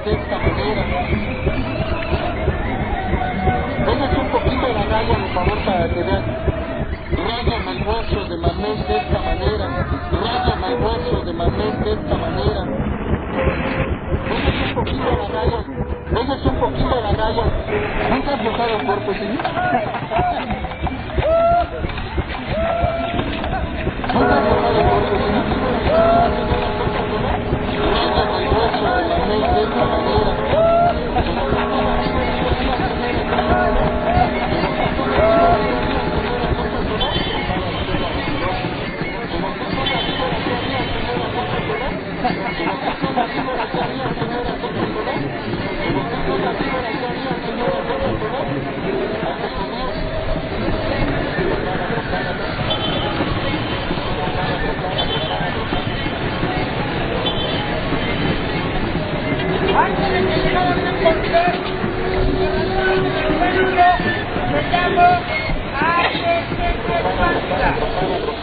de esta manera. Póngase un poquito la raya, por favor, para que vean. Ráyame el bolso de mamey de esta manera. Ráyame el bolso de mamey de esta manera. Póngase un poquito la raya. Póngase un poquito la raya. ¿Nunca has dejado el cuerpo, señor? ¿Nunca has dejado el cuerpo, señor? Ráyame el bolso de mamey de esta manera. Antes de que llegara el portal, me llamo A.C.C.